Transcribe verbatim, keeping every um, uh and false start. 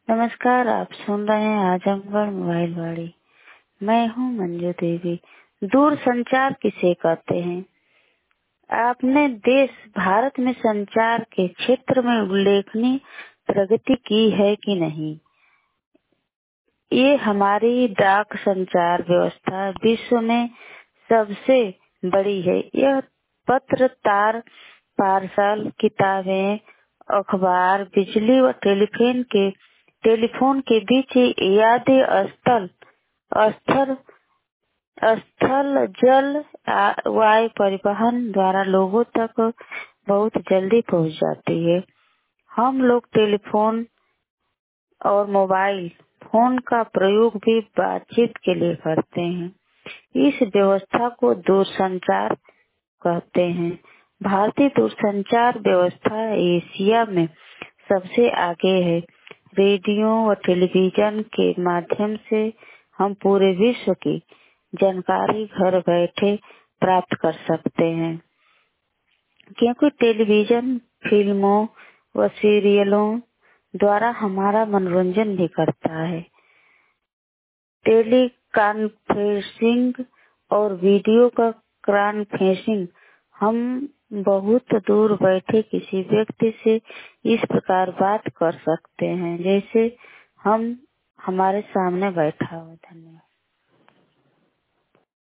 नमस्कार, आप सुन रहे हैं आजमगढ़ मोबाइल वाड़ी। मैं हूं मंजू देवी। दूर संचार किसे कहते हैं? आपने देश भारत में संचार के क्षेत्र में उल्लेखनीय प्रगति की है कि नहीं? ये हमारी डाक संचार व्यवस्था विश्व में सबसे बड़ी है। यह पत्र, तार, पार्सल, किताबें, अखबार, बिजली व टेलीफोन के टेलीफोन के बीच यादें स्थल स्थल स्थल जल आ- वायु परिवहन द्वारा लोगों तक बहुत जल्दी पहुंच जाती है। हम लोग टेलीफोन और मोबाइल फोन का प्रयोग भी बातचीत के लिए करते हैं। इस व्यवस्था को दूरसंचार कहते हैं। भारतीय दूरसंचार व्यवस्था एशिया में सबसे आगे है। रेडियो व टेलीविजन के माध्यम से हम पूरे विश्व की जानकारी घर बैठे प्राप्त कर सकते हैं, क्योंकि टेलीविजन फिल्मों व सीरियलों द्वारा हमारा मनोरंजन भी करता है। टेली कॉन्फ्रेंसिंग और वीडियो का कॉन्फ्रेंसिंग हम बहुत दूर बैठे किसी व्यक्ति से इस प्रकार बात कर सकते हैं जैसे हम हमारे सामने बैठा हो। धन्यवाद।